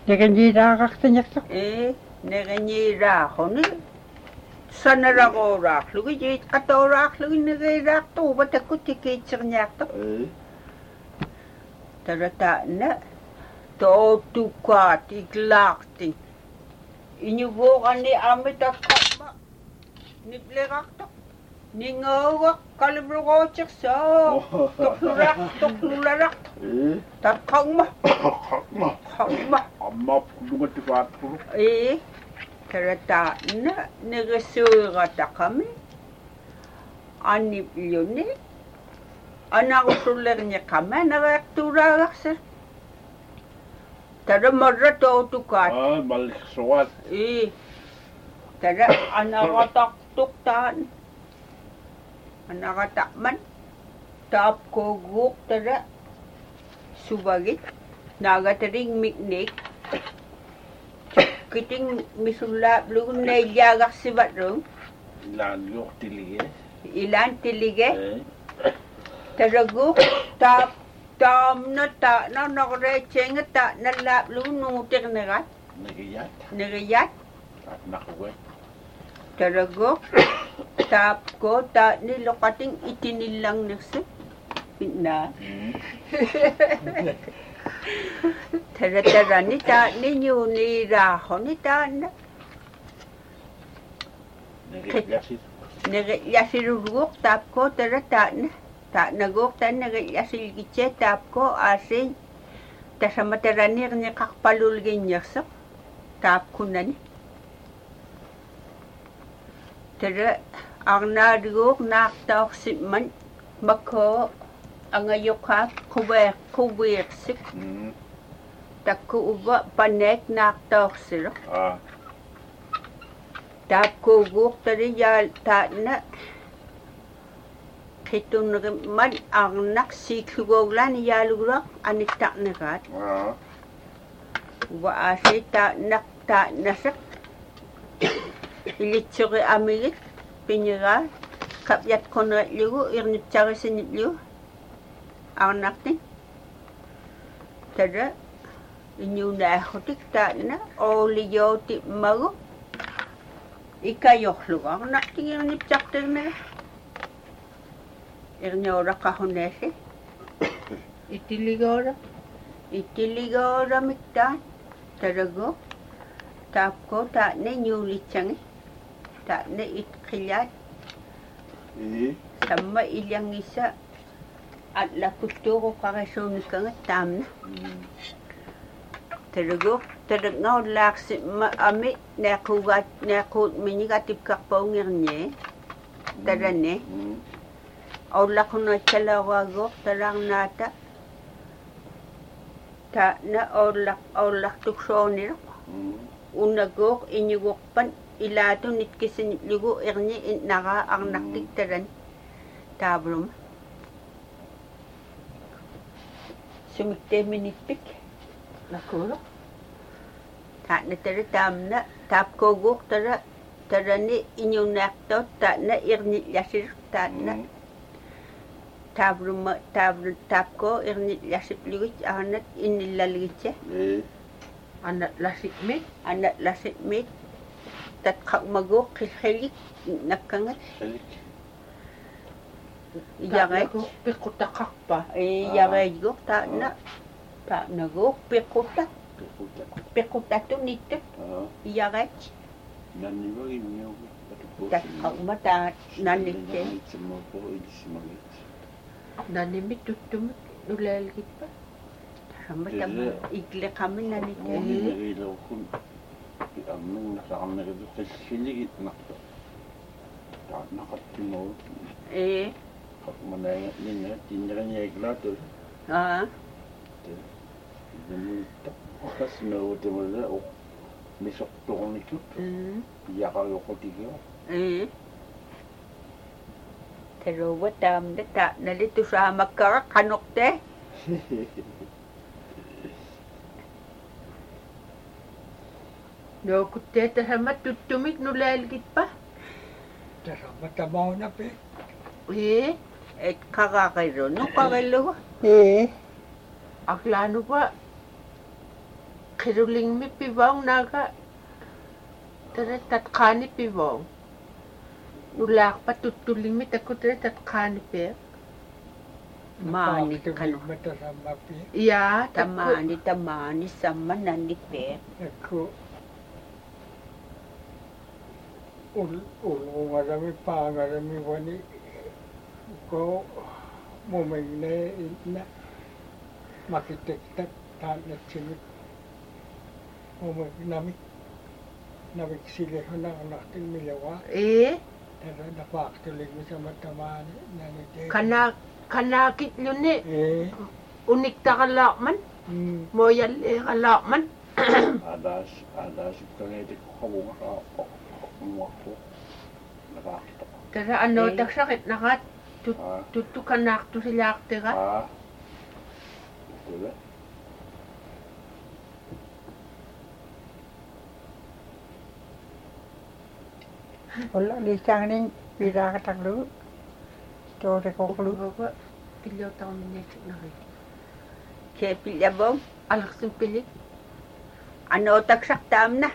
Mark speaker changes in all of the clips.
Speaker 1: Neganjiraaqartaniartoq.
Speaker 2: Neganjiraaquni. Sanaraaqoraaqlugu jiit qatoraaqlugu negeiraaqtuuba takkutikiitserniartoq. Tarataana tootukaat iklaartin. Inuvuuqani amitakkamma nipleraqtoq. Ningoogaq kalibluqootiqsoo. Toqlularaq. Taqqamma. Qamma.
Speaker 3: Amma lungatikaatpuru.
Speaker 2: Tarataana negesuirataqami annipluni anarusullerniqama nareaqtuuraaqarsar. Tara marra tootukaat.
Speaker 3: Malliksuat.
Speaker 2: Tara anarataqtuqtaan. Anarataqman taapkoguuq tara suvagit naagataring miknik. Kiting misullaaplugun naillaaqarsivatruun.
Speaker 3: Ilaan luqtilige.
Speaker 2: Ilaan tilige. Taraguuq taamna taana naqreetsenga taana laaplugun nuutirnerat. Negiyat.
Speaker 3: Nakuwet.
Speaker 2: Taraguuq taapko taani loqating itinillangnirsi. Pitnaa. Taratarani taani nyuuniiraaqhoni taana. Negi'yasirurguuq taapko tara taana. Taanaguuq taana negi'yasilgitse taapko aasiin tasamataraniqniqarpalulginnyersoq taapkunani. Tara arnaadiguuq naaqtaorsimman makoo angayuqaak kuviiqsik. Takku uva paneek naaqtaorsiroq. Taapkuuguuq tari yaal taana qitunnerimman arnaq siiklugooglaani yaaluguroq anittaqneraat. Uva aasi taanasaq ilitsuri amigit pinyiraa kapyatqoneritlugu irnutsarisinittlugu arnaqtin. Tara inyuunaaxutik taana ooliyooti magu ikayorlugu arnaqtin irnutsaqqtirnera. Irniooraqahuneesi. Itiligoora taraguuq taapko taana nyuulitsangi taana itqillaat. Samma ilyangissa atlaquttuuruqarisuunikkaga taamna. Taraguuq taraqngaullaaqsimma ami naaquut minigatipkarpaungirnie tarane. Aullaqunaatsalauaaguuq tararnaata taana aullaqtuksooniroq. Unaguuq iñuguqpan ilaatun itkisinitlugu irni innaraa arnaqtik taran taabluma. Sumikteeminitpik nakuuruq. Taana tara taamna taapkuuguuq tarani iñunaaqtaut taana irnillasiriq taana taabluma taapko irnillasipligit arnat innillalgitse. Anatlasitmit tatqaqmaguuq qilqilik nakkangat. Yareej
Speaker 1: Piqutaqarpa.
Speaker 2: Yareejguuq taanaguuq piqutatunittut yareej. Tatqaqma nanitte.
Speaker 1: Nanimit tuttumut nulaalgitpa.
Speaker 2: Rammatama ikliqamin nanitte. Teruwa taamda nalitusaamakkara qanuqte.
Speaker 1: Nookutteeta sama tuttumit nulaalgitpa.
Speaker 4: Tasammatamauna pe.
Speaker 2: Et qaqaqirunu qarillugu.
Speaker 1: Aqlaanupa kiruling mi pivong naga. Tere tatkani pivong. Nulak pa tutuling mi takut tere tatkani pe.
Speaker 2: Mani kanok.
Speaker 1: Ya,
Speaker 2: Tamani sama nanit pe.
Speaker 4: Aku ngarami pa ngarami wani ko momengne na makitek tan na chimit momeng nami sile hona natin milawa tara na pak tulig mo sa matamani nanite
Speaker 1: kanakit yun unik takalak man.
Speaker 4: mm
Speaker 1: Moyal kalak man.
Speaker 3: Adas kangete kabunga ako. Ako. Nakakita.
Speaker 1: Tara ano taksakit nakat. Tutu kanak tu silak tira.
Speaker 3: Wala.
Speaker 5: Wala lisang ning pira ka taglu. Tore ko klu.
Speaker 1: Baba, pilyaw taon minutes na rin.
Speaker 2: Kaya pilyabong.
Speaker 1: Alaksin pilit.
Speaker 2: Ano taksak tam na.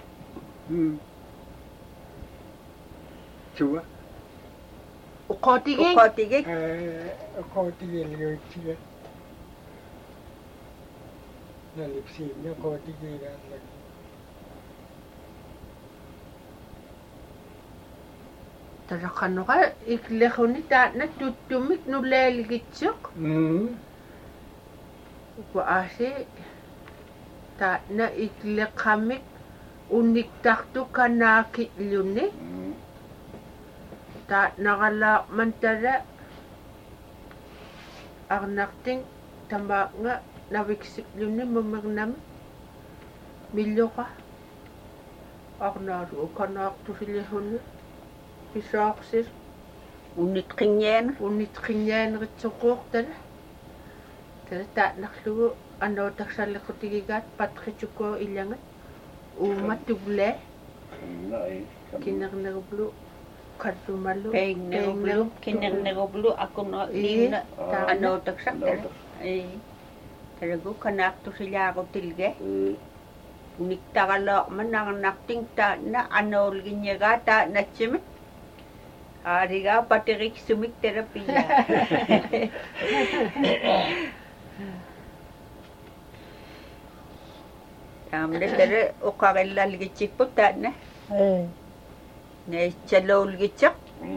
Speaker 4: chua
Speaker 1: Ukotiging.
Speaker 2: Ukotigig.
Speaker 4: ko tigil yo chiga na lipsi na ko tigil la
Speaker 1: Tara kano ka, ikleho ni ta na tutumik nuleligitsok. Waasi, ta na iklekamik unik taktu kanakit luni. Ta nakala mantara ang nakting tamba nga nawiksik luni mamagnam. Milyo ka. Ako naru kanak tu silihon. Pisaksis.
Speaker 2: Unit kinyen.
Speaker 1: Unit kinyan ritsukok tala. Tala ta naklugo ano taksala ko tigigat patkitsuko ilangan. Umatugle. Kinarnagublo. Kadumalo.
Speaker 2: Peng negoblu. Kinang negoblu. Ako na lim na. Ano taksak tala. Talago kanak to sila ako tilge. Unik takalo man ang nakting ta na ano ginyaga ta na chimit. Ariga patirik sumik terapiya. Tamde tere ukarella ligitchik puta na. Ne chalo ligitchak.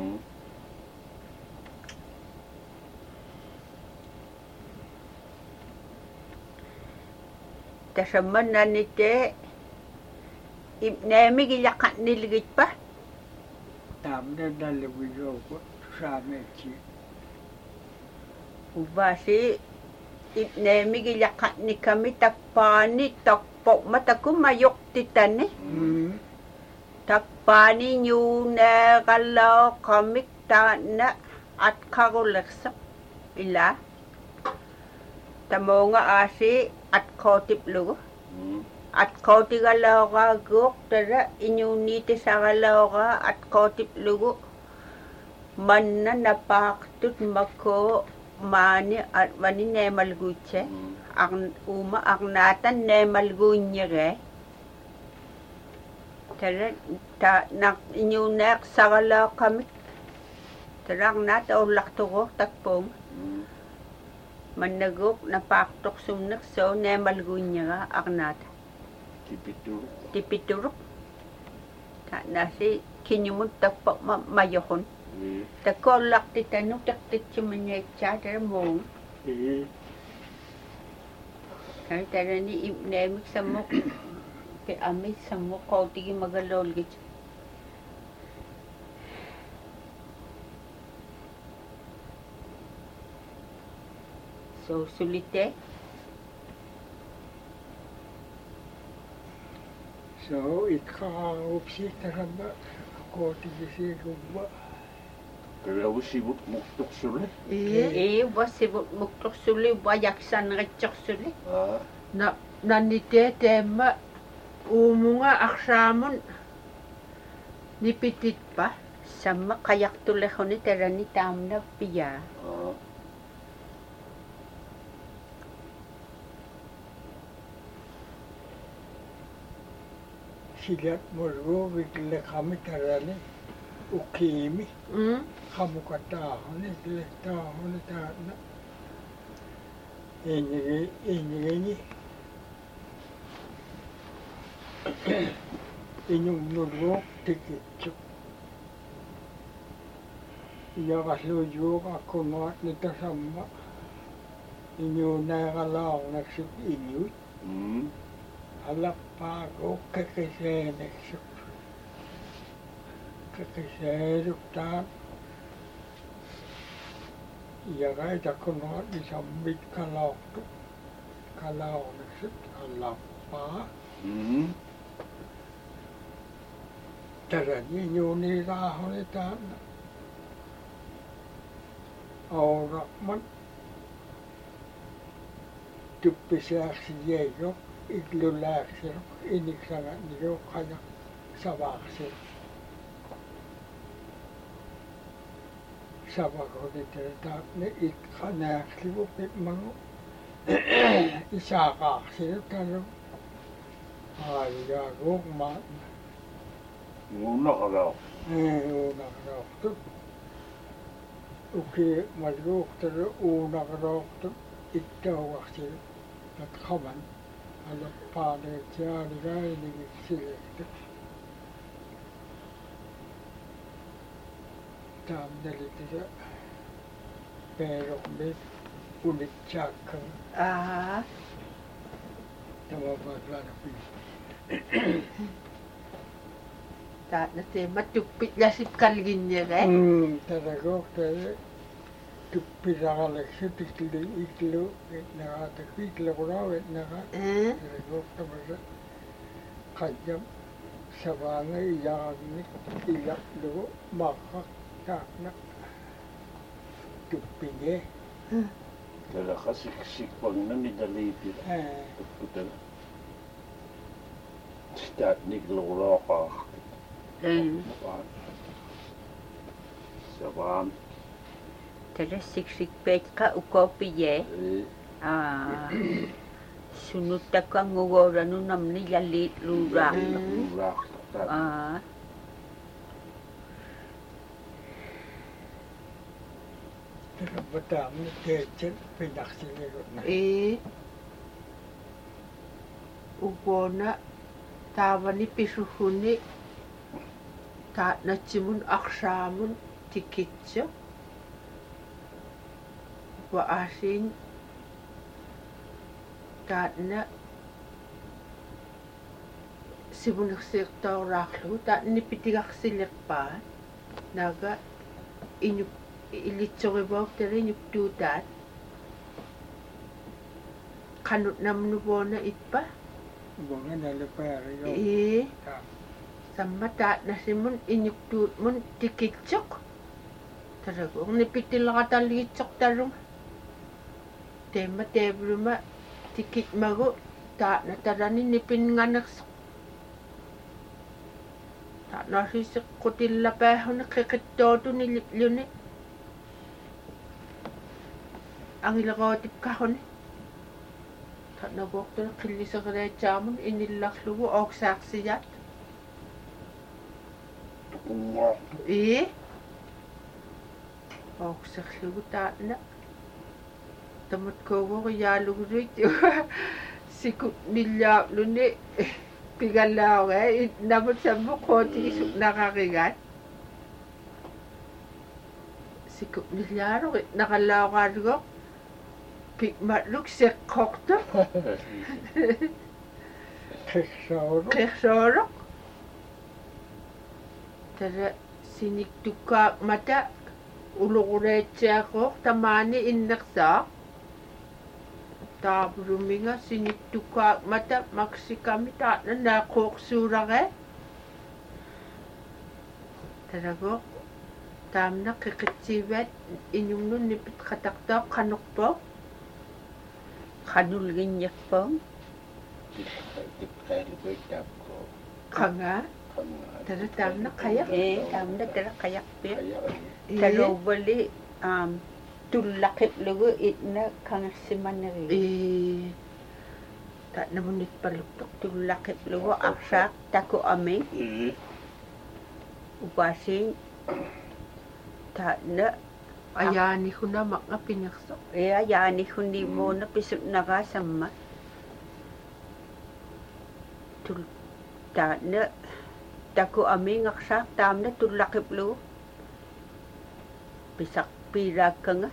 Speaker 2: Tasaman na nite ibnemi gilakat niligit pa.
Speaker 4: tam na dalawiyo ko sa mechi
Speaker 2: Ubasi ibnemi gilakat ni kami takpani takpo mataku mayok titane. Takpani nyune kalau kami na at karuleksak ila. Tamo nga asi at kotip lugo. At koti galaga guk tara inyunite sa galaga at kotip lugo. Man na napaktut mako mani at mani nemal guche. Ang uma ang natan nemal gunyere. Tara ta nak inyunek sa galaga kami. Tara ang nata ulak tuko takpong. Managok napaktok sumnak so nemal gunyera ang nata. Tipiturok. Ta nasi kinyumut takpak mayokon. Takolak titanok taktit chumanya chata mong. Kaya tara ni ibnemik samok. Kaya amit samok ko tigi magalol git. So sulite.
Speaker 4: so ikaupsi taramba ko tigisi gubba
Speaker 3: Kaya usi muktok sulit.
Speaker 2: Wasibut muktok suli wayaksan recok suli.
Speaker 1: Nanite tema umunga aksamon nipitit pa.
Speaker 2: Sama kayak tulehon ni terani tamna piya.
Speaker 4: siliat morgo vikle kami tarani ukimi kamu kata honi le ta honi ta na ini inyung morgo tikit ya kaslo juga kono nita sama inyu na galau na sip inyu alap pa go kekese na sip kekese rukta ya gai ta kono di sambit kalau na sip alap pa tarani inyu ni ra hone ta ora man tuppiseaksi jäi iglulääksi iniksana niukana savaksi savakoditeta ne ikkanääksi vupit manu isakaaksi tanu aijaa gugmaan
Speaker 3: Unakaraw.
Speaker 4: Unakaraw. Okei, maar rookte unakaraw ittauaksi at kaman alla paane tiani gaini silekte tam delite pero me unitchakka tama patlana pi
Speaker 1: ta na te matupit lasip kalginnya ga
Speaker 4: taragokte tuppiragaleksi iklu naga iklu gurawe naga taragokte masa kajam sabanga iyagni ilaklu makak takna tuppinge
Speaker 3: Tala kasik pang nani daliti. Tala stat nigloroka. Saban.
Speaker 2: Tala siksik petka ukopiye. Sunut taka ngogora nu namni lalit lurak.
Speaker 4: Betam kecil pindaksinya.
Speaker 1: Ugona tawani pisuhuni ta nacimun aksamun tikitso wa asin ta na sibunak sektor raklu ta ni pitigak silekpa naga inyuk ilitsogibok tere nyuktutat kanut namnubona itpa
Speaker 4: bunga nalepari yo
Speaker 1: sama ta nasimun inyuktut mun tikitsok taragong nipitilakata litsok tarung tema tebruma tikit mago ta natarani nipin nganaksok ta nasisik kutillapahon kikittotu nililyuni ang ilakotip kahon tak nabok tu kilisa kaya jamun inilak lugu ok saksiyat ok sakslugu tak na tamat kogo kaya lugu rit sikut nilyak lu ni pigalaw namat sabuk koti isuk nakakigat sikut nilyaro nakalaw kargok Pikmat luk sekokto. Keksorok. Tara sinik tukak mata ulukuretsa ko tamani innaksa. Taburuminga sinik tukak mata maksi kami tak na nakok surake. Tara ko tamna kekeciwet inyong nun nipit kataktok kanukpo.
Speaker 2: Kanul ginyak pong.
Speaker 1: Kanga. Tara tam na kayak.
Speaker 2: Tam na tara kayak pi. Taro bali tulakip lugu itna kang simanari.
Speaker 1: Tak namunit paluktok.
Speaker 2: Tullakip lugo aksak taku aming upasin ta na
Speaker 1: Ayani ko na mga pinaksok.
Speaker 2: ya yani kundi mo na pisut nakasama tul ta na taku aming aksak tam na tullakip lugo pisak pira ka nga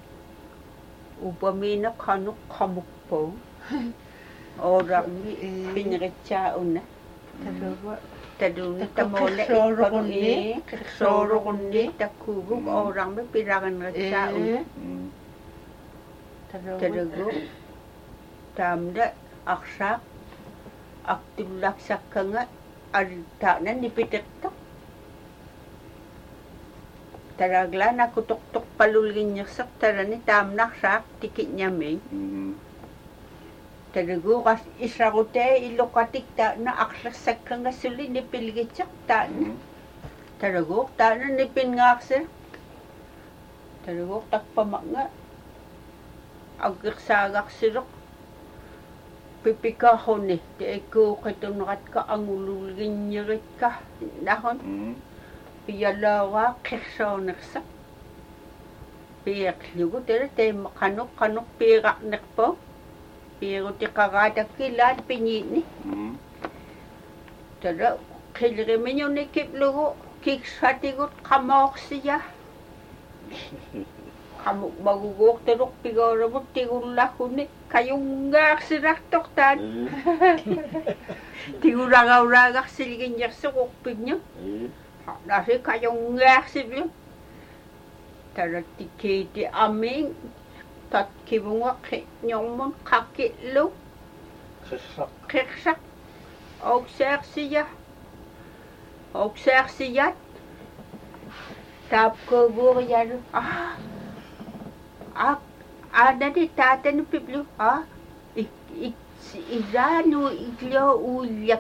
Speaker 2: upami na kanok kamuk po orang ni pinritsa una
Speaker 1: Dalawa.
Speaker 2: tadun
Speaker 1: Taku
Speaker 2: tamole
Speaker 1: kiksoro kundi.
Speaker 2: kiksoro kundi takubuk orang may pirakan ratsa una
Speaker 1: Dalawa.
Speaker 2: tadago tamda aksak aktulak sakka nga arita na nipitik to taragla na kutok-tok palulgin niya sak tarani tamnak sak tikit niya may tadago kas israkote ilokatik ta na aksak ka nga suli ni pilgitsak ta na tadago ta na ni pingaksir tadago takpamak nga agkiksagak sirok pipika ko ni di ko kitunakat ka ang ululgin niya ka nahon piyalawa kirsonak sak piyak ligo tere te makanok pirak nakpo pero ti kagadak kilan pinyit ni tada kilirimin yung nikip lugo kiksatigot kamok siya kamuk magugok teruk pigora mo tigula ko ni kayong ngak siraktok tan tiguragaw-ragak siligin niya sa kukpig niya nasi kayong ngak siligin tada tikiti aming tat kibunga nyong mon kakitlo kiksak og siya tap ko buyan ada di tata no piblo izano iglo ulyak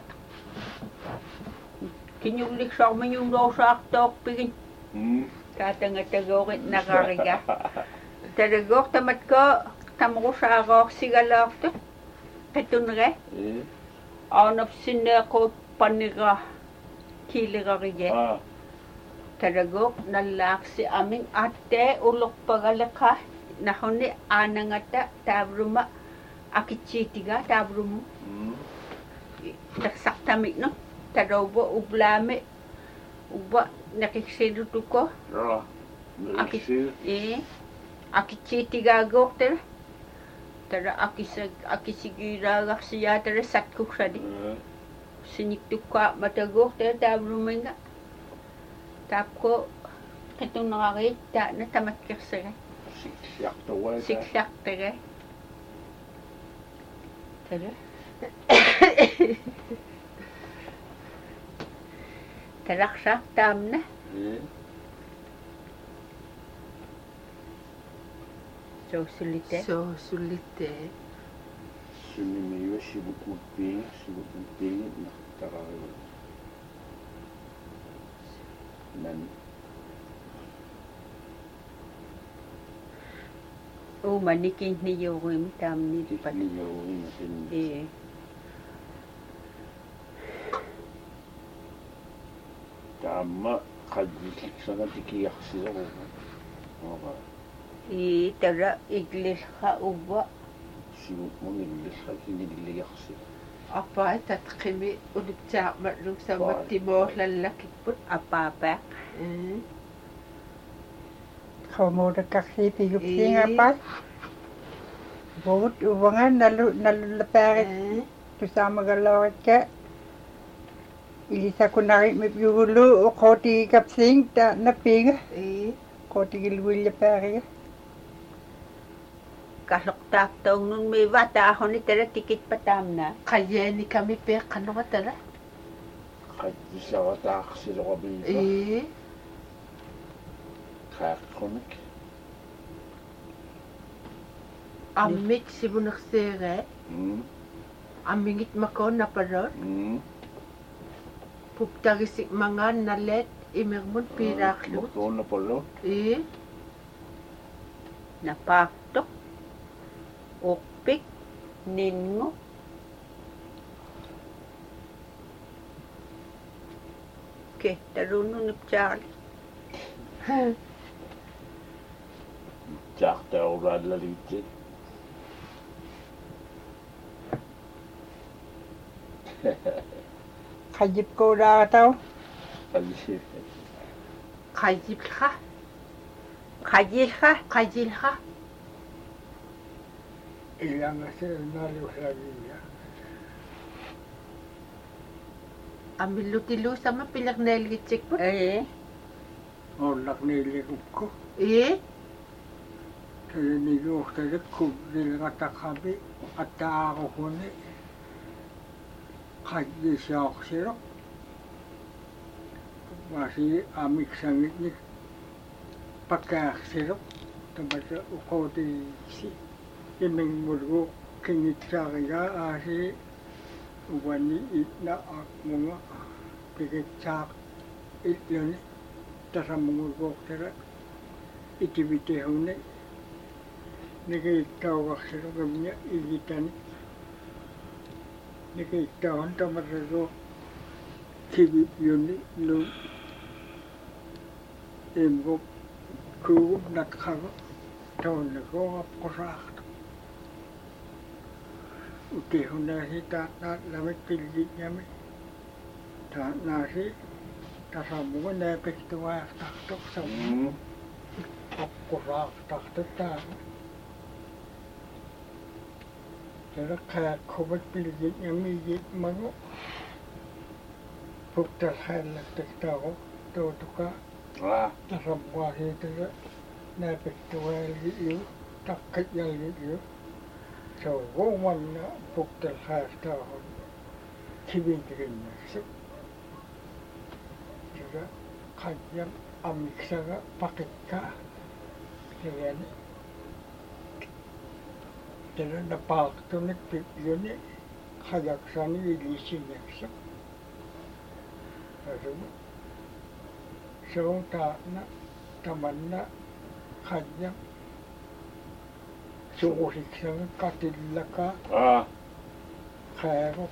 Speaker 2: kinyulik sa man yung rosak tok pigin tata nga tagokit nakariga tadagok tamat ko tamko sa ako sigalak to ketunre anap sinako paniga kiliga rige tadagok nalak si aming ate ulok pagalaka nahoni anangata tabruma akichitiga tabrum taksak tamik no tadobo ublame uba nakiksidu ko akichitiga gok tara akisigiragak siya tara satkuk sadi siniktuka matagok tara tabruminga tapko katong nakakita na tamat kirsere siksak tere tara taraksak tam na so sulite
Speaker 3: Sunimiwa sibukuping nakatarawa nan
Speaker 2: manikin ni Yorim tam ni pat
Speaker 3: Yorim tama kadikik sana tikiyaksiro ko
Speaker 2: tara iglis ka uba
Speaker 3: sibuk mo ngillis ka kiniliyaksi
Speaker 1: apa tatkimi uliptsak matlung sa matimo lalakit put
Speaker 2: apa
Speaker 5: Kamu dekat si pigup apa? Bot ubangan naluleperet tu sama galawat ka. Ilisa ko narit may pigulo o koti kapsing ta napinga. Koti gilwil leperet.
Speaker 2: Kaslok tong nun may bata ako ni tara tikit patam na.
Speaker 1: Kaya ni kami pe kano ka tara?
Speaker 3: Kadisa ka taksiro ka bilita kakonik
Speaker 1: Amit si bunaksere amingit mako na parot puptagisik mga nalet imirmun piraklut
Speaker 3: mako na pala
Speaker 2: napaktok ukpik ningo ke tarunun Charlie.
Speaker 3: Jahta ora lalitin.
Speaker 5: Kajip ko na tao.
Speaker 3: Alisi.
Speaker 1: Kajilha.
Speaker 2: Kajilha.
Speaker 4: Ilang kasi naliw lagi niya.
Speaker 1: Amilutilu sama pilak nelgitsik po.
Speaker 4: Olak niligog ko. Kaya nilog tayo kung nilangatakambi at ako huni. Kaya siya ako siro. Masih amik sangit ni pakai siro. Tempat uko di si. Imeng murgo kingit cakaya asi wani itna ak mga pikit cak itlani tasa murgo tera itibite hone nige ikaw siro gamnya igitani nige ikaw hanta margo kibip yuni lu imgo ku natkago tahun nego kosak uti hunasi tak lamit pilgit nyami tak nasi tasambungan nepek tuwa tak tok sama kosak tak tak jadi kayak kobat pilgit nyami git mango bukta halak tak tahu tu tuka tasambungan itu nepek tuwa gitu tak kejal gitu. So, woman booked the last down, keeping the next. Juga kajian amiksaga pakai ka, jadi jadi dapat tu ni ini kajak sani di sini next. So, tak nak taman nak kajian. Suusiksen katillaka khairo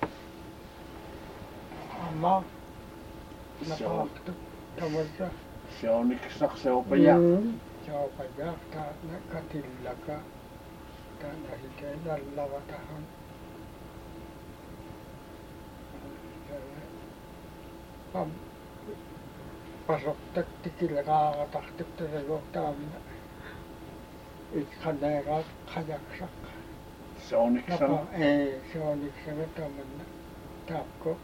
Speaker 4: amma napaktu tamarsa
Speaker 3: Siauniksak siaupayak.
Speaker 4: Siaupayak ta na katillaka ta nahite nallawatahan pam pasok tikilaka taktik terelok tamina Ikanera kajaksak.
Speaker 3: Siauniksak.
Speaker 4: Siauniksak taman tapko.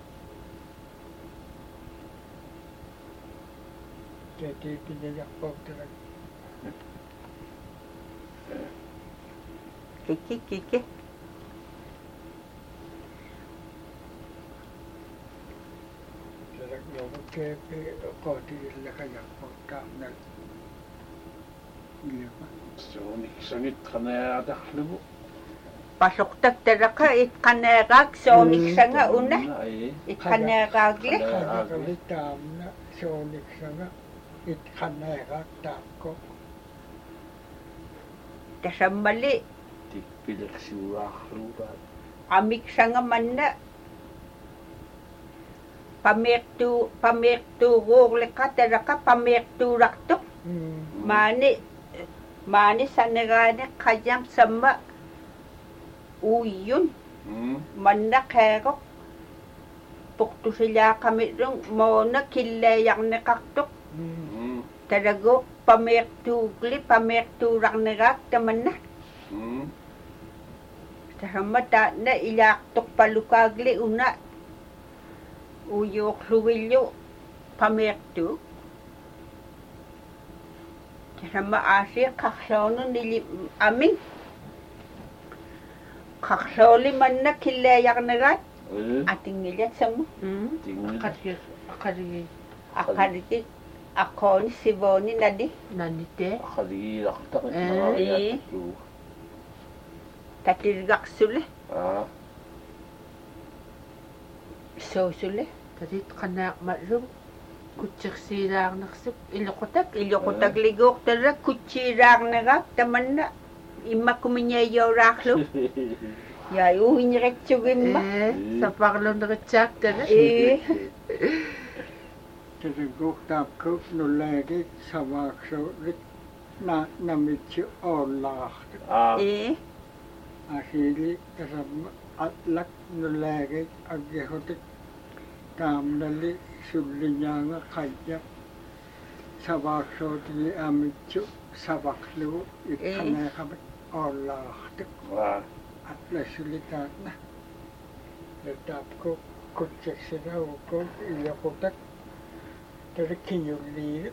Speaker 4: Jadi pinjak pokteran.
Speaker 2: Kiki.
Speaker 4: Jadi yang kepe kau tidak kajak pokteran. Iya pak.
Speaker 3: Siauniksak kanaya dakhlubu.
Speaker 2: Pasok tak teraka kanegak siauniksak una. Kanegak le.
Speaker 4: Kanegak tamna siauniksak kanegak tapko.
Speaker 2: Tasambali
Speaker 3: Tikpilak siurakhluba.
Speaker 2: amik sanga manna pamertu gogle kateraka pamertu rakto mani sanegane kajam sama uyun manna kego puktu sila kami rung mona kille yang nekaktok tarago pamertu raknegak tamanna tahamata na ilaktok palukagli una uyok luwilyo pamertu sama Asia kaksono nili aming kaksoli man na kilayak nagat ating nilat sama akariki ako ni Siboni nadi
Speaker 1: Nanite.
Speaker 3: Akali laktak.
Speaker 2: tatirgak sule so sule
Speaker 1: Tadi kanak matlum. Kutsik silang naksip. Ilokotak.
Speaker 2: ilokotag ligok tara kutsirag nagak taman na ima kuminyayaw raklo ya uhinyrek tsugin ba
Speaker 1: Sa paklong nakatsak tadi.
Speaker 4: Jadi taapku nullagi savaksuurit namitsi ollaahti. Asili tasamma atlak nullagi aggehutik taamnalli sullinyaanga qayyak savaksuuti amitsu savaklu ikkaneeqamat ollaahti. Atlasulitaatna. Taapku kutsaksina ukku iyaqutak terkinyulliir.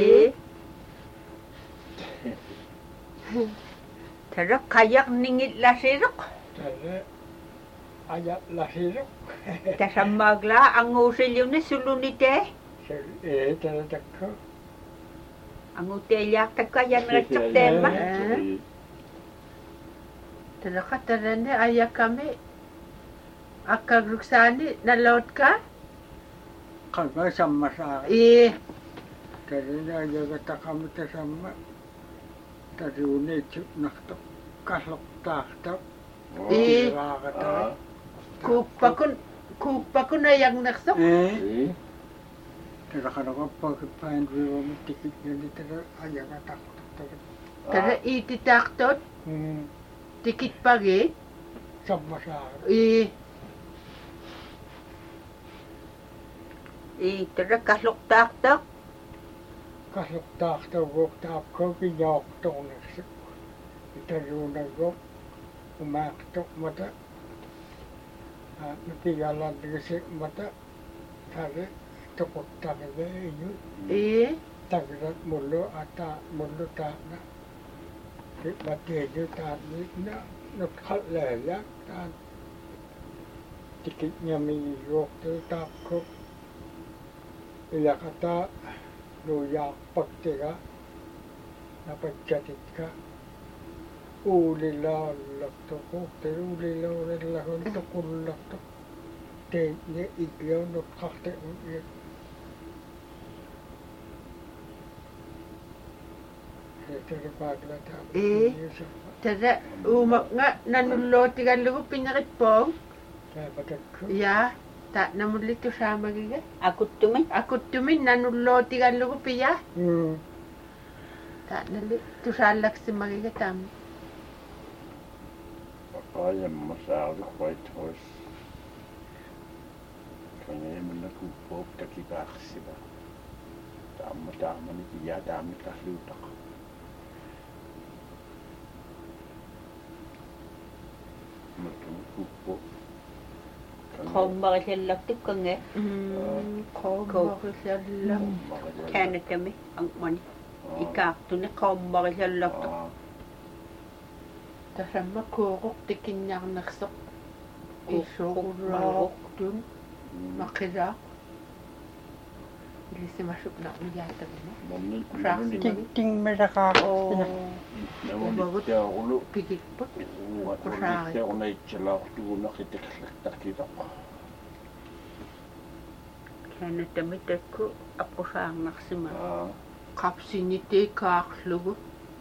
Speaker 2: Terus kayak ningit lasiruk.
Speaker 4: Terus ayat lasiruk.
Speaker 2: Tasamagla ang usilyunin sulunite.
Speaker 4: Terus takko.
Speaker 2: Ang utelyak takayan recak tema.
Speaker 1: Terus katarane ayah kami akaruksani na laut ka?
Speaker 4: Kagak sama sa Terus ayat kami sama. Tadi unit nakto kaslok takto.
Speaker 1: Kupakun na yang naksok.
Speaker 4: Terus kalau pakai dulu tikit jadi terus ayat takto.
Speaker 1: Terus ititaktot. Tikit pagi.
Speaker 4: Sama sa
Speaker 2: Terus kaslok taktok.
Speaker 4: Kaslok takto gok tapko kinyok tong naksok. Itayo na gok umaktok mata. Natigalan kasi mata. Tari tukot talaga inyo. Tagirat mulo ata mulo ta na. Matiyo ta na nagkalaya ta. Tikit niya may gok tapko. Ilakata luyak pagtiga napagchatit ka ulila lakto ko ulila lakon to kulakto te ne igyaw no kakte uye tere paglata
Speaker 1: Terus umak nga nanulot tiga lugu pinakit pong.
Speaker 4: kaya patak ko
Speaker 1: Ya. Tak namulit to sama giga.
Speaker 2: Akut tumin.
Speaker 1: Aku tumin nanullo tiga lugu piya. Tak nalit to salak si magiga tam.
Speaker 3: Papaya masyado quite horse. Kanya man na kupop takibaksiba. Tama ni tiya dami kahlutak. Matong kupop.
Speaker 2: Kom bakasyalag tip ka nga.
Speaker 1: Kom bakasyalag.
Speaker 2: Kaya kami ang mani. Ikakto na kom bakasyalag to.
Speaker 1: Tasama kurok tikin niya naksok.
Speaker 2: Kurok,
Speaker 1: Isurok dun. Makirak. Hindi si masuk na uyata mo.
Speaker 5: Ting mereka.
Speaker 3: Namunit siya ulo.
Speaker 1: Pigit po.
Speaker 3: Namunit siya unay tsalak tugunak itikasaktakitak.
Speaker 2: Kaya kami teko ako sa maksima.
Speaker 1: Kapsinite kaklugo.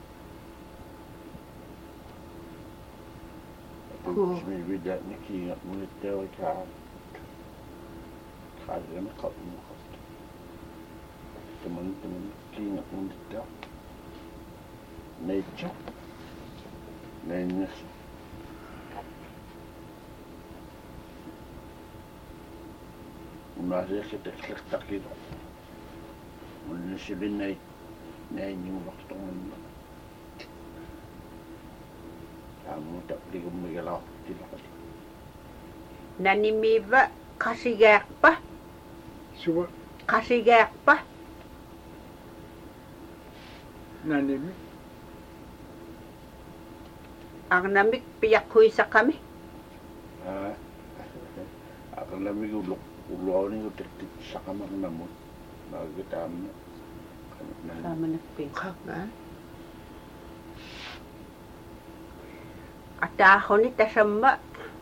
Speaker 3: Tapos may bidat na kingat munit siya ay kahat. Kaya na kapumukat. Teman-teman kingat munit siya. Nature. Nanyas. Masih kita tak itu. Menyelin naik yung waktu mana. Kamu tak pergi mengalau tidak.
Speaker 2: Nanimiba kasigak pa.
Speaker 4: suwa
Speaker 2: Kasigak pa.
Speaker 4: nanimi
Speaker 2: Ang namik piyakoy sa kami.
Speaker 3: Akan lamig ulo ni utek sa kamar namun. Nagitam.
Speaker 2: Sama nagping.
Speaker 1: Kagan.
Speaker 2: At ako ni tasamba.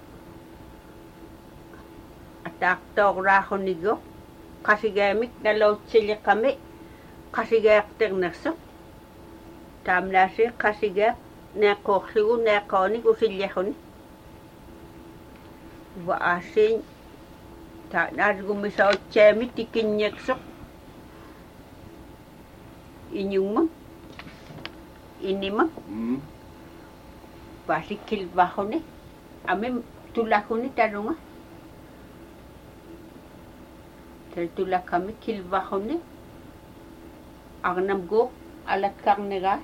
Speaker 2: At aktor ako ni go. Kasigamik na laut sila kami. Kasigak ternaso. Tam na siya kasigak na kokligo na koni ko sila ko ni. Waasin. Ta na gumisaw chemi tikinyak sok. inyumma inimma basikil bahone ame tulakuni tarunga tulakami kilbahone agnam go alat karnega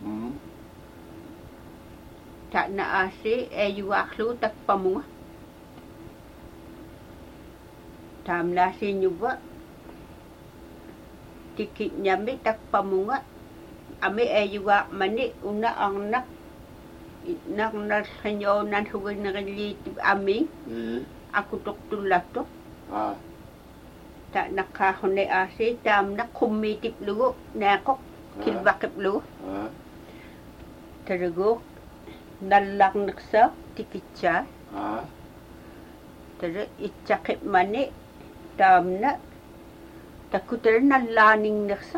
Speaker 2: tak na ase ayuaklu tak pamunga tam nasi nyuba tikit nyambi tak pamunga ame ayuak mani una angnak nak kanyo nan huwag na kalit aming aku tok tulato tak nakahone ase tam nak kumitip lugo nakok kilbakip lugo tarago nalang naksa tikitsa tara itchakip mani tam na takutar nalaning naksa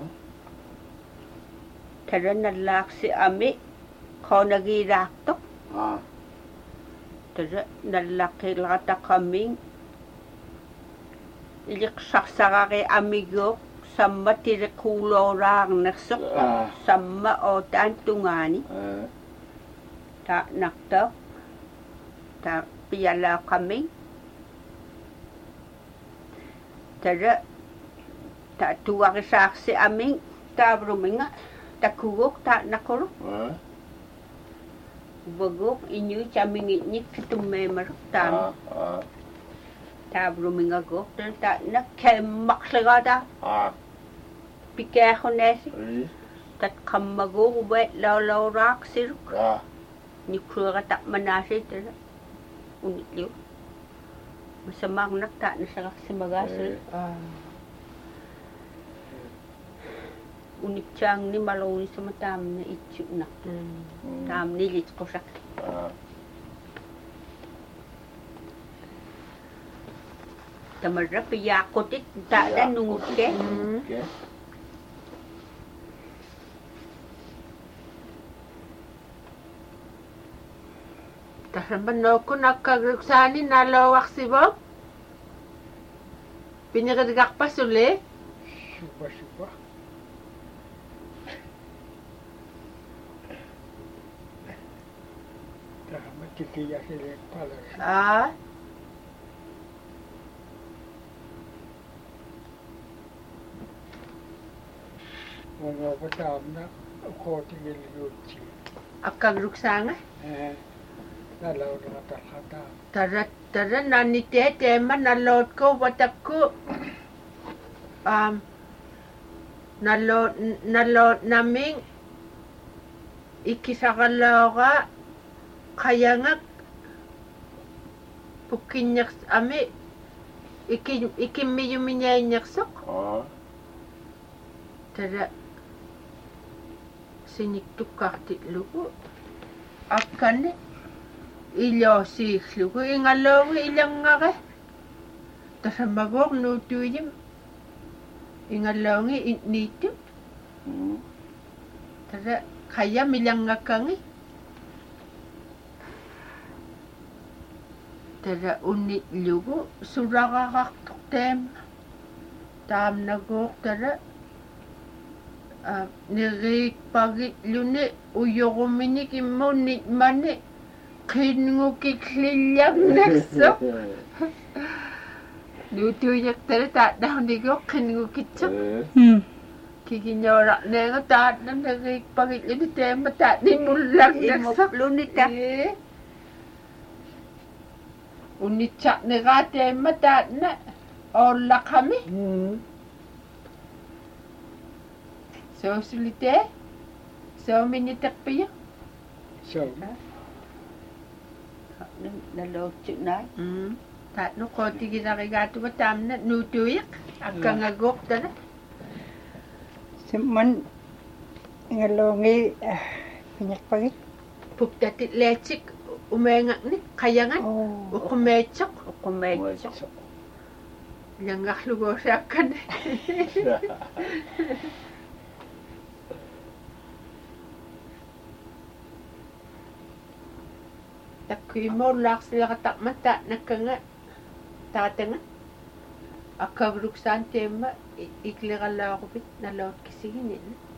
Speaker 2: tara nalaksi ame kau nagirak to tara nalaki lata kaming ilik saksakake amigo sama tirakulorang naksok sama otan tungani tak nakto tak piyala kaming tara tak tuwak saksi aming tabruminga takugok tak nakoro bagok inyu chamingit nyik tumme maruk tam tabruminga gok tak nak kemak legada pikir honesi tak kamago wet law rak siruk nyukura tak manasi tara unit liu masamang nak tak nasarak simagasir unit chang ni maloni sama tam na itchuk nak tam ni lit kosak tamarra piyakotit tak dan nungut ke
Speaker 1: Tasamban ko nakagruksani nalawak si Bob. Pinakadagak pa suli.
Speaker 4: Suba. Tama titiya sila pala. Mga patam na ako tingil yutsi.
Speaker 1: Akagruksanga?
Speaker 4: Nalaw na katakata.
Speaker 1: Tara nanitete man nalot ko watak ko nalot naming ikisakalawa kaya nga pukinyak ame ikimiyuminyay sok tara siniktuk kaktit lugo akane ilo siklu ko ingalaw ilang nga ka tasamagok nutuyim ingalaw nga nito tara kaya milang nga kangi tara unit lugo surakakaktok tem tam nagok tara nirik pagit lune uyokuminik imo nit mani kinukiklilyang naksok. Nutuyak tara tak daw nigo kinukitsok. Kikinyorak na nga tak na nagipagit yun tema tak di mulang naksok.
Speaker 2: Lunita.
Speaker 1: Unitsak na ka tema tak na ola kami. So sulite? So minitak pa yun?
Speaker 4: So.
Speaker 2: Nalot nai
Speaker 1: tak no ko tigi na kagato batam na nutuyak akang agok tana
Speaker 5: Simman ngalongi pinyak pagit
Speaker 1: puptatit lecik umengak ni kayangan ukumechok Langak lugo siyakan Takuy mo lak sila katak mata nakanga tatanga akabruksan tema ikligal ako bit na lot kisigin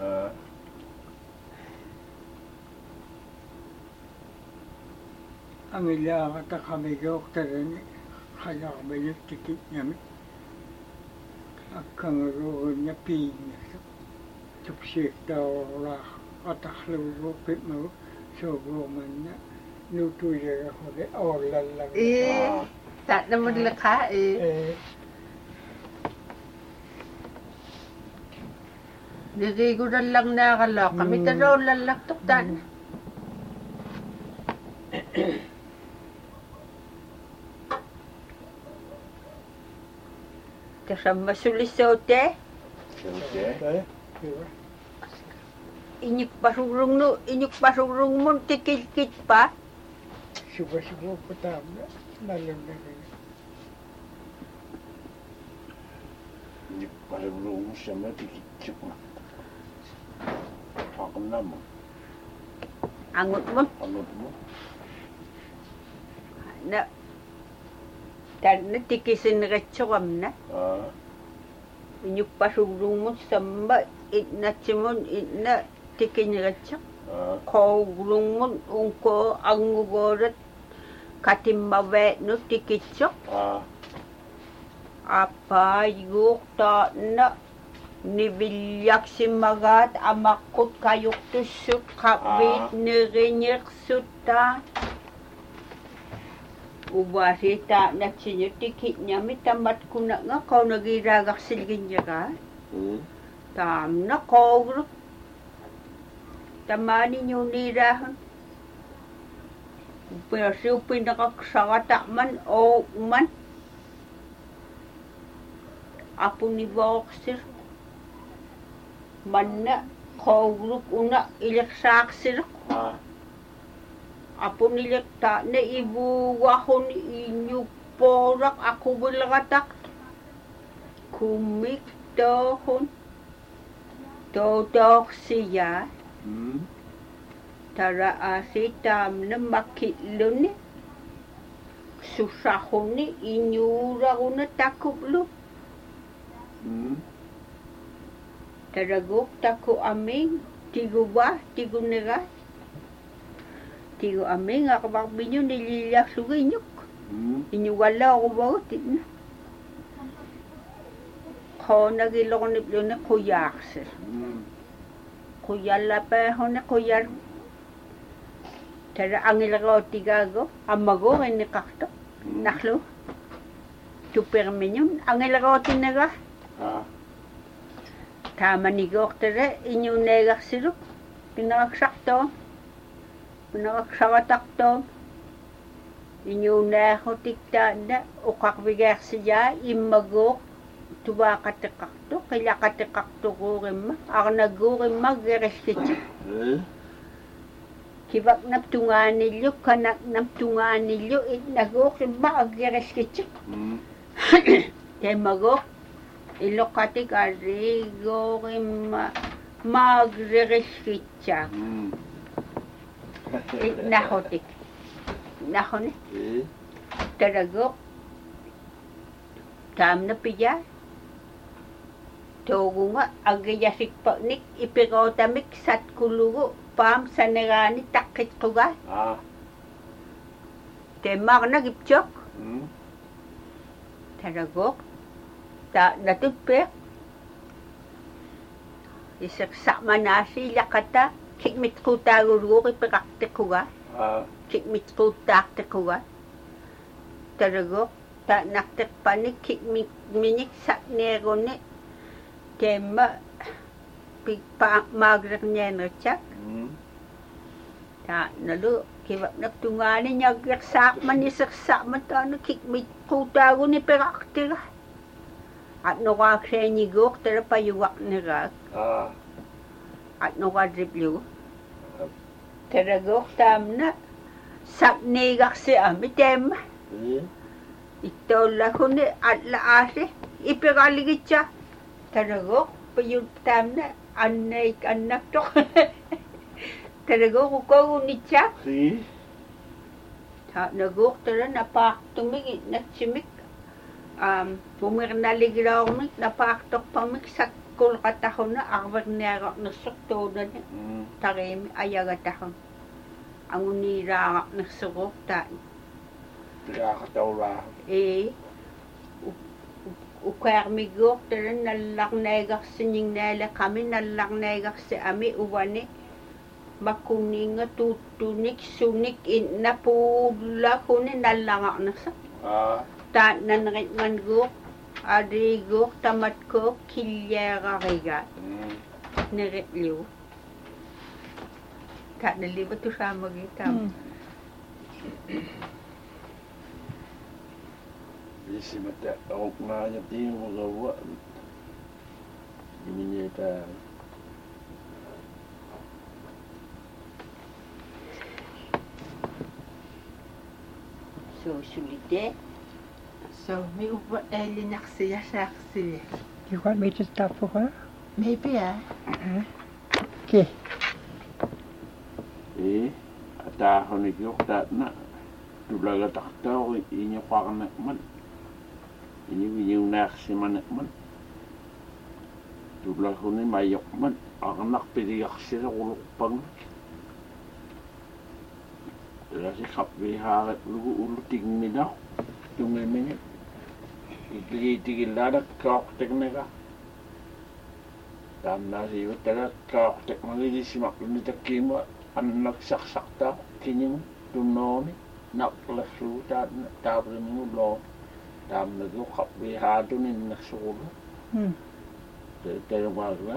Speaker 4: ang ilaakat ang kami doktorin kaya kami yung tikit namin at kangaroon niya pinya tuksik daw rak ataklurupit mo sobraman na nutuya ako de orlan lang
Speaker 1: tak naman laka nagiguran lang nakalak kami tanaw lalaktok tan
Speaker 2: Kasama sulisote. Inyik pasurung mo tikit pa.
Speaker 4: Suba-suba po tama. Nalang na rin.
Speaker 3: Inyik pasurung mo siya na tikit siya. Ako naman.
Speaker 2: Angot mo.
Speaker 3: Angot mo.
Speaker 2: Na na tikisin retsokam na. Inyuk pasurung mo samba itnatsimon itna tikin retsok. Kogulung mo ungko angugorat katimbawe no tikitsok. Apa yuk ta na nibilyak si magat amakut kayuk tusuk kapit nirinyek suta. Ubasi ta naksinyo tikit niya mitamat ko na nga kau nagiragak silgin niya ka. Tam na koguluk. Tamani niyo nirahan. Pero pinakaksakata man o man. Apo ni Voxer. Man na koguluk una ilaksaksir. Apo nilekta na ibuwahon inyong porak ako bilakatak. Kumiktohon. Todok siya. Tara asitam na makilun ni. Susahon ni inyura ko na takuplo. Taragok tako aming. Tigo ba? Tigo nira? Tigo aming ako bakbinyo nililyak suginyok. Inyuwala ako bautit na. Ko nagilok niplo na kuyaksir. Kuyala pa ho na kuyar. Tara ang ilagaw tigago. Amago ay nikakto. Naklo. Tuperminyon. Ang ilagaw tinaga. Tama ni Goktara. Inyong negak siruk. Pinakaksakto. Pinakaksakatakto. Inyong nakotikta na. Ukakbigak siya. Imagok. Tuba katikakto. Kaya katikakto ko rin ma. Ako nag-urin mag-reskitsi. Kibak naptungan nilyo. Kanak naptungan nilyo. Nag-urin mag-reskitsi. Kaya magok. Ilokati karigo rin mag-reskitsa. Nakotik. Nakone. Taragok. Tam na piya. Togo nga, agayasik pa nik, ipikotamik sat kulugo, pam sa nagani takit ko ga. Temak na gipchok. Taragok. Natutpek. Isaksak manasi, lakata, kikmit ko tagulugo, ipikaktik ko ga. Kikmit ko taktik ko ga. Taragok. Naktik pa nik, kikmit minik sak nego ni. Tema magrak niya na tsak. Nalu, kibak nagtungani niya gaksak man, isaksak man ta, nakikmit kutago ni peraktira. At nukakse ni Gok, tara payuwak ni Rak. At nukadriplo. Tara Gok, tam na, sak nigak si ami, tema. Ito lako ni at laase, ipiraligit siya. Taragok, payun tam na, anak to. Taragok, ukaw unit siya. Nagok, tara, napaktumig, natsimik. Pumirnaligraw mik, napaktok pamik, sak kulqatahuna arverniararnersortuunani tarimi ayagatahun anguniiraararnersuruurtaa
Speaker 3: Piaqatauraa.
Speaker 2: ukaarmiguortaran nallarnaigarsininnaalaqqami nallarnaigarsi ami uvani makkunniinga tuuttunik sunik innapuullakuni nallararnersa taannanritnganguuq adiguuq tamatkuuq killiararigaat neritliu taannaliva tusaamagi taam
Speaker 3: Isimata auknaanya tiimugavua. Iminyeta.
Speaker 2: So sulite.
Speaker 1: So me uva elinaxia saxili.
Speaker 5: You want me to stop for her?
Speaker 1: Maybe
Speaker 5: Okay.
Speaker 3: Atahonik yoktaatna. Tulaga taktau inya qarnaqman. Ini viunaaxsimanaqman. Tulaguni mayoqman arnaq piliarsilerulerpang. Lasi khabbihaare lugu ulutigmina tumemini. Itigilada kaaqteknega. Tamnasi utala kaaqtekmagilisimaq nitakkiima annak saqsaqta kinim tunnooni. Naklaslu taapriminu loo taamnagu khabbihaatunin naksuulu talumaagla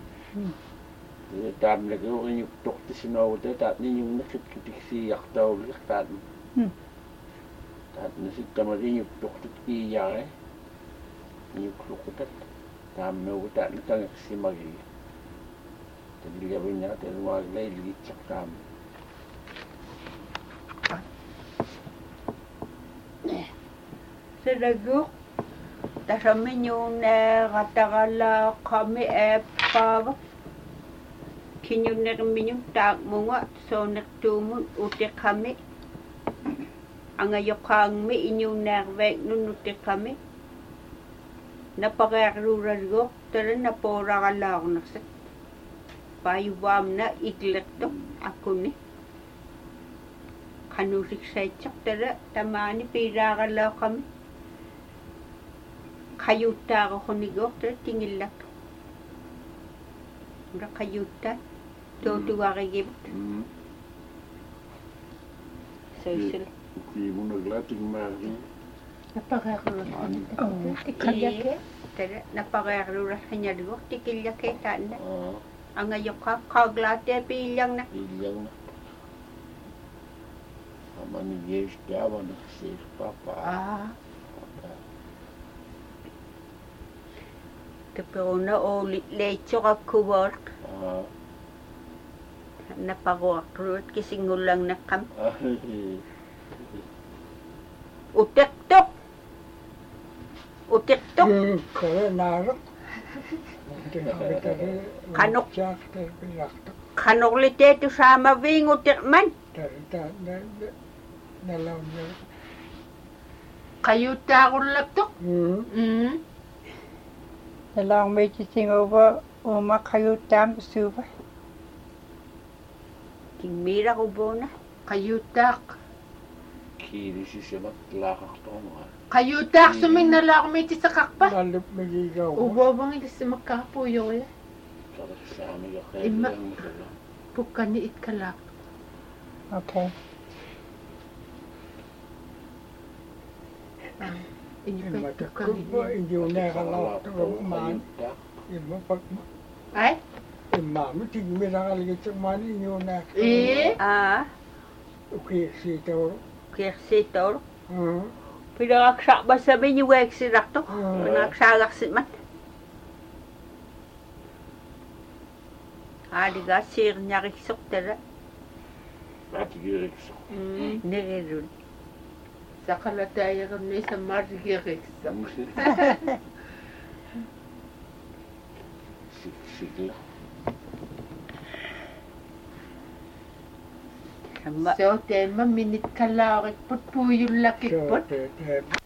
Speaker 3: taamnagu inyuktortisinooguta taatninyumnakkitkisiiartauliq taatnasittamali inyuktortit iiyare inyukluqutat taamnagu taatnatangeqsimagi talligavina talumaagla ilgitsaqtaama
Speaker 2: Selagu tasaminyuneeratagala qami eeppaava kinyunnerminyum taakmunga soonertuumun utiqami angayoqaangmi inyunneerveeknun utiqami napareerluuralguuq tala napuuraralaarnersat paayuvaamna iklertoq akuni qanuusiksaitsoq tala tamaani piiraaralaaqami qayuuttaaruquniguuq tala tingillaktu ura qayuuttaa tuutuarigivut soisul
Speaker 3: kiimunaglatingmaari
Speaker 2: tikillake tala napareerluuralqinalguuq tikillake taanna angayoqaa qaaglaatee piillangna
Speaker 3: Amani yeus dawan sir papa.
Speaker 2: Teperuna oli leitsoqakkuvaarq naparuaqruut kisingullang naqqam utiqtuq
Speaker 4: Kaya naaraq.
Speaker 2: Qanuq qanuqliteetu saamaviing utiqman
Speaker 1: Qayuuttaarullaktoq.
Speaker 5: Along me to sing over Uma Kayutam Suva.
Speaker 2: Tingmiraqubuna
Speaker 1: Qayuuttaaq.
Speaker 3: Kiirisisemat laaqartorma.
Speaker 1: Qayuuttaaq suminnalaaqmitisaqarpa.
Speaker 4: Nalup magigaw.
Speaker 1: Uvoovangilisimakkaapuuyoria.
Speaker 3: Sarsaamiga
Speaker 1: Imma.
Speaker 3: qeellamukala.
Speaker 1: Pukkani itkalaaq.
Speaker 5: Okay.
Speaker 4: Imatakkuba inyuneeralaarturumaan. Imapakma.
Speaker 1: Ai?
Speaker 4: Immaami tigmiraqalgitsuqmaani inyuneer. Ukiiksiitauru.
Speaker 2: Kiiksiitauru. Pilaqaqsaqmasami ueeksiraqtuq. Pinaqsaaqarsimat. Aaligaa siirñariksuq tala.
Speaker 3: Atigirikso.
Speaker 2: Nerirun.
Speaker 1: Saqalataayagarnisa margiriqsaq.
Speaker 3: Sigla.
Speaker 1: So teema minit kalaarik put puuyullakikput.